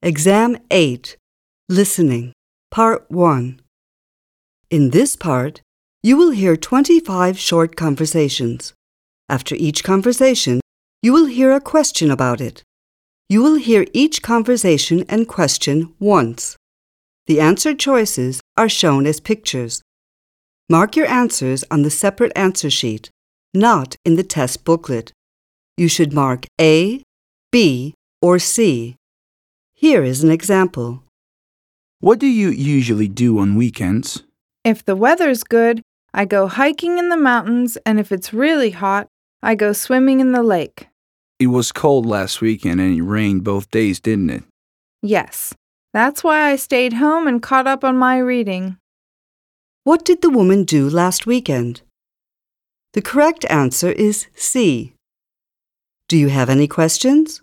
Exam 8, Listening, Part 1. In this part, you will hear 25 short conversations. After each conversation, you will hear a question about it. You will hear each conversation and question once. The answer choices are shown as pictures. Mark your answers on the separate answer sheet, not in the test booklet. You should mark A, B, or C. Here is an example. What do you usually do on weekends? If the weather's good, I go hiking in the mountains, and if it's really hot, I go swimming in the lake. It was cold last weekend and it rained both days, didn't it? Yes, that's why I stayed home and caught up on my reading. What did the woman do last weekend? The correct answer is C. Do you have any questions?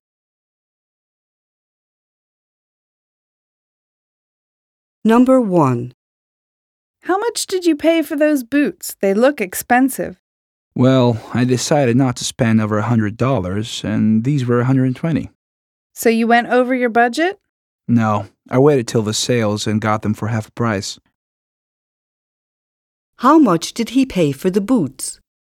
Number 1. How much did you pay for those boots? They look expensive. Well, I decided not to spend over $100, and these were $120. So you went over your budget? No, I waited till the sales and got them for half price. How much did he pay for the boots?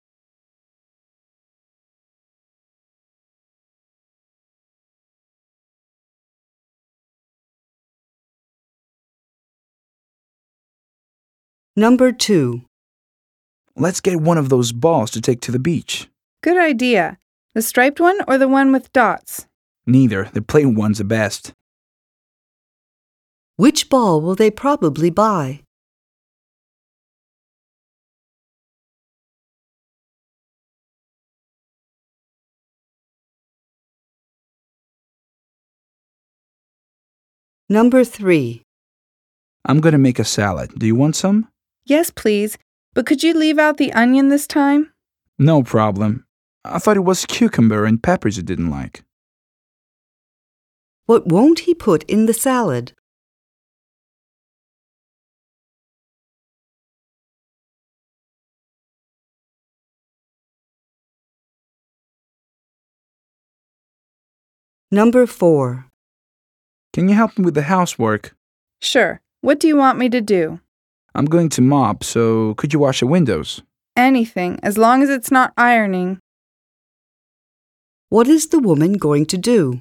Number 2. Let's get one of those balls to take to the beach. Good idea. The striped one or the one with dots? Neither. The plain one's the best. Which ball will they probably buy? Number 3. I'm going to make a salad. Do you want some? Yes, please. But could you leave out the onion this time? No problem. I thought it was cucumber and peppers you didn't like. What won't he put in the salad? Number 4. Can you help me with the housework? Sure. What do you want me to do? I'm going to mop, so could you wash the windows? Anything, as long as it's not ironing. What is the woman going to do?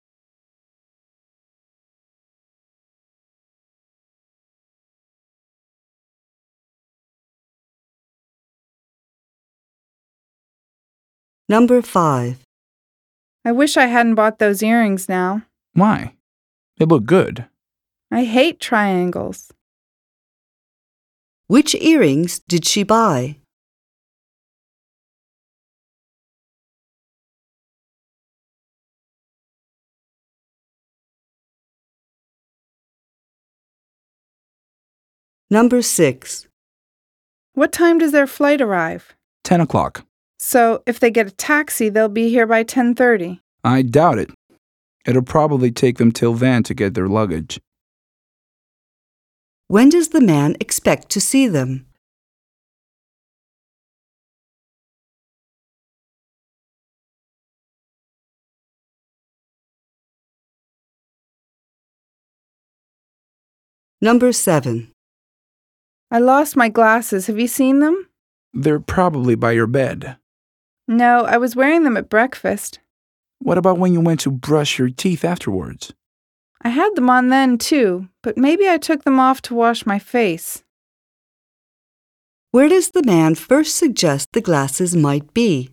Number 5. I wish I hadn't bought those earrings now. Why? They look good. I hate triangles. Which earrings did she buy? Number 6. What time does their flight arrive? 10 o'clock. So, if they get a taxi, they'll be here by 10:30. I doubt it. It'll probably take them till then to get their luggage. When does the man expect to see them? Number 7. I lost my glasses. Have you seen them? They're probably by your bed. No, I was wearing them at breakfast. What about when you went to brush your teeth afterwards? I had them on then, too, but maybe I took them off to wash my face. Where does the man first suggest the glasses might be?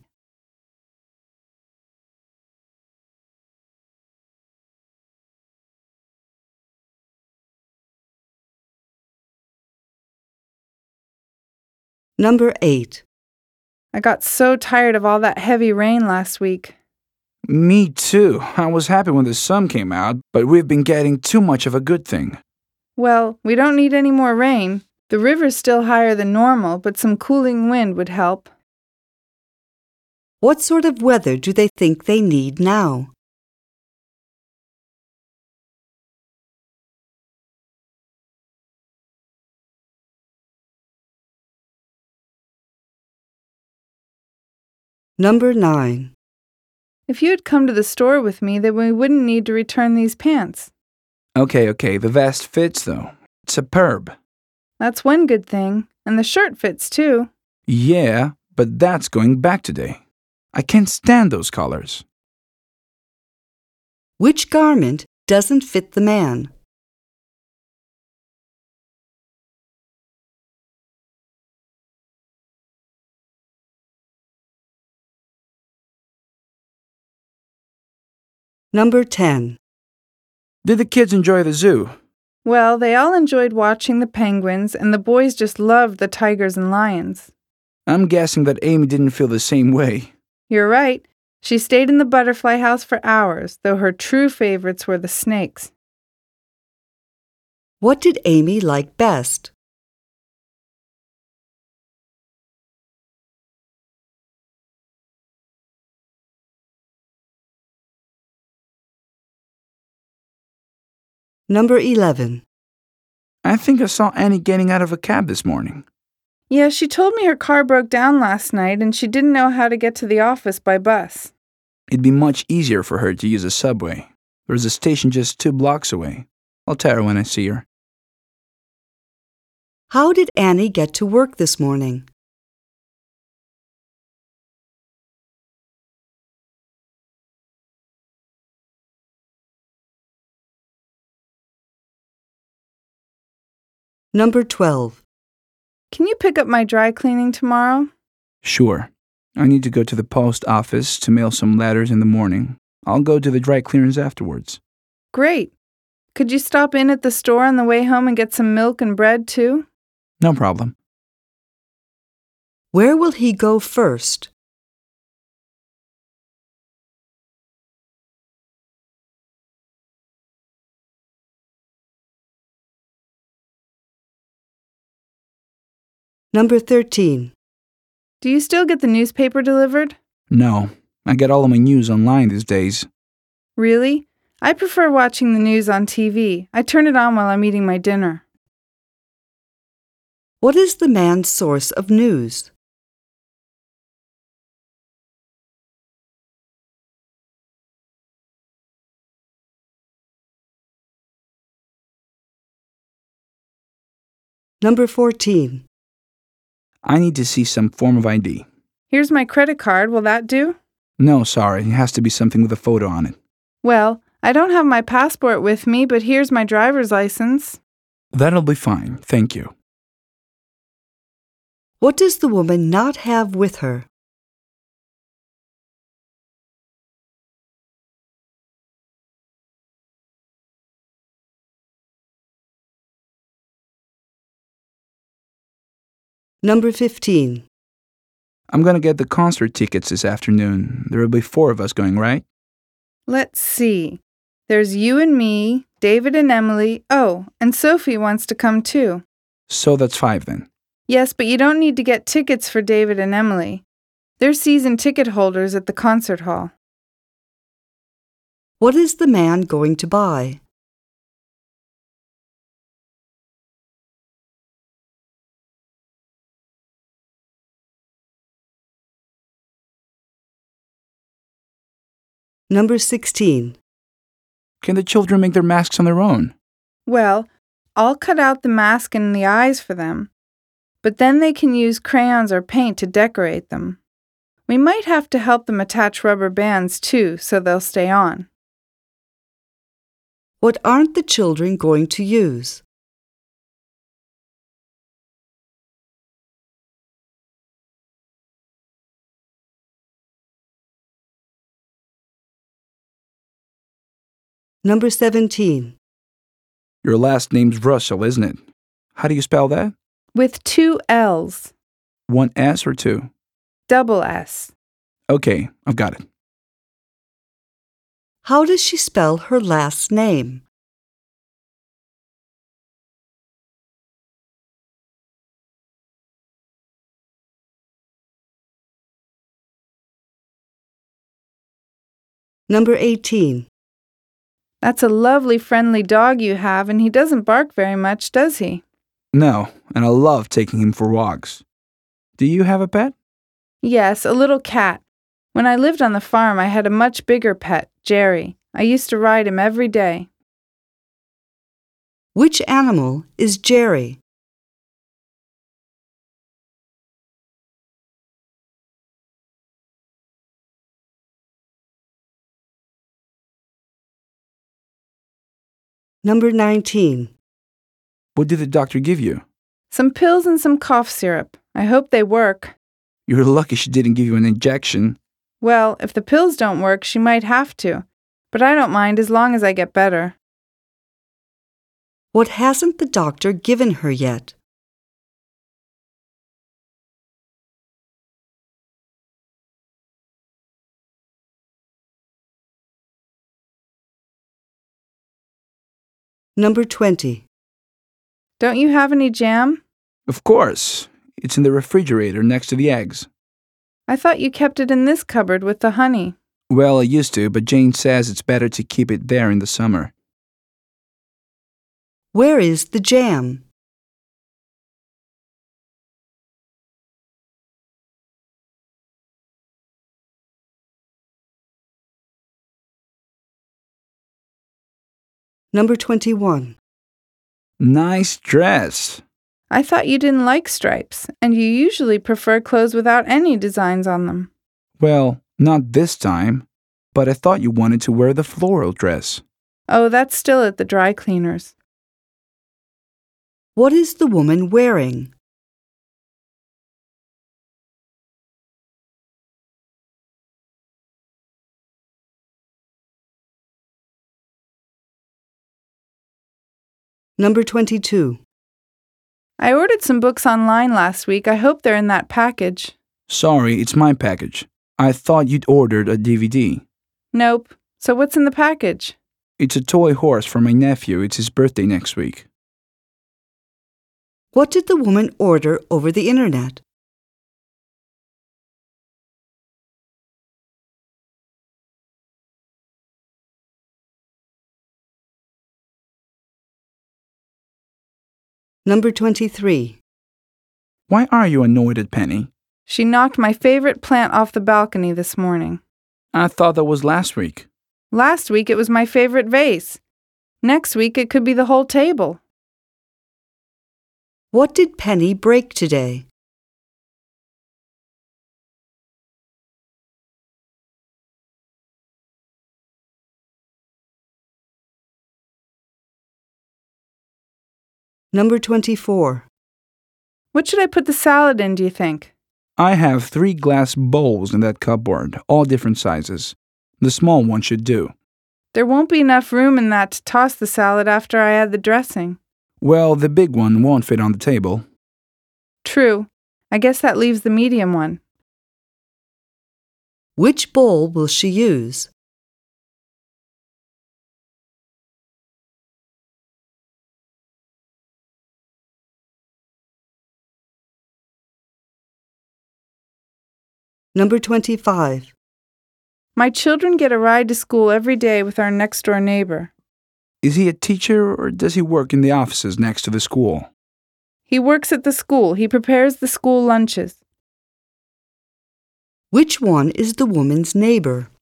Number 8. I got so tired of all that heavy rain last week. Me too. I was happy when the sun came out, but we've been getting too much of a good thing. Well, we don't need any more rain. The river's still higher than normal, but some cooling wind would help. What sort of weather do they think they need now? Number 9. If you had come to the store with me, then we wouldn't need to return these pants. Okay, the vest fits though. It's superb. That's one good thing. And the shirt fits too. Yeah, but that's going back today. I can't stand those colors. Which garment doesn't fit the man? Number 10. Did the kids enjoy the zoo? Well, they all enjoyed watching the penguins, and the boys just loved the tigers and lions. I'm guessing that Amy didn't feel the same way. You're right. She stayed in the butterfly house for hours, though her true favorites were the snakes. What did Amy like best? Number 11. I think I saw Annie getting out of a cab this morning. Yeah, she told me her car broke down last night and she didn't know how to get to the office by bus. It'd be much easier for her to use a subway. There's a station just 2 blocks away. I'll tell her when I see her. How did Annie get to work this morning? Number 12. Can you pick up my dry cleaning tomorrow? Sure. I need to go to the post office to mail some letters in the morning. I'll go to the dry cleaners afterwards. Great. Could you stop in at the store on the way home and get some milk and bread too? No problem. Where will he go first? Number 13. Do you still get the newspaper delivered? No, I get all of my news online these days. Really? I prefer watching the news on TV. I turn it on while I'm eating my dinner. What is the man's source of news? Number 14. I need to see some form of ID. Here's my credit card. Will that do? No, sorry, it has to be something with a photo on it. Well, I don't have my passport with me, but here's my driver's license. That'll be fine, thank you. What does the woman not have with her? Number 15. I'm gonna get the concert tickets this afternoon. There will be 4 of us going, right? Let's see. There's you and me, David and Emily. Oh, and Sophie wants to come too. So that's 5 then. Yes, but you don't need to get tickets for David and Emily. They're season ticket holders at the concert hall. What is the man going to buy? Number 16. Can the children make their masks on their own? Well, I'll cut out the mask and the eyes for them, but then they can use crayons or paint to decorate them. We might have to help them attach rubber bands too, so they'll stay on. What aren't the children going to use? Number 17. Your last name's Russell, isn't it? How do you spell that? With 2 L's. 1 S or 2? Double S. Okay, I've got it. How does she spell her last name? Number 18. That's a lovely, friendly dog you have, and he doesn't bark very much, does he? No, and I love taking him for walks. Do you have a pet? Yes, a little cat. When I lived on the farm, I had a much bigger pet, Jerry. I used to ride him every day. Which animal is Jerry? Number 19. What did the doctor give you? Some pills and some cough syrup. I hope they work. You're lucky she didn't give you an injection. Well, if the pills don't work, she might have to. But I don't mind as long as I get better. What hasn't the doctor given her yet? Number 20. Don't you have any jam? Of course. It's in the refrigerator next to the eggs. I thought you kept it in this cupboard with the honey. Well, I used to, but Jane says it's better to keep it there in the summer. Where is the jam? Number 21. Nice dress. I thought you didn't like stripes, and you usually prefer clothes without any designs on them. Well, not this time, but I thought you wanted to wear the floral dress. Oh, that's still at the dry cleaners. What is the woman wearing? Number 22. I ordered some books online last week. I hope they're in that package. Sorry, it's my package. I thought you'd ordered a DVD. Nope. So what's in the package? It's a toy horse for my nephew. It's his birthday next week. What did the woman order over the internet? Number 23. Why are you annoyed at Penny? She knocked my favorite plant off the balcony this morning. I thought that was last week. Last week it was my favorite vase. Next week it could be the whole table. What did Penny break today? Number 24. What should I put the salad in, do you think? I have 3 glass bowls in that cupboard, all different sizes. The small one should do. There won't be enough room in that to toss the salad after I add the dressing. Well, the big one won't fit on the table. True. I guess that leaves the medium one. Which bowl will she use? Number 25. My children get a ride to school every day with our next-door neighbor. Is he a teacher or does he work in the offices next to the school? He works at the school. He prepares the school lunches. Which one is the woman's neighbor?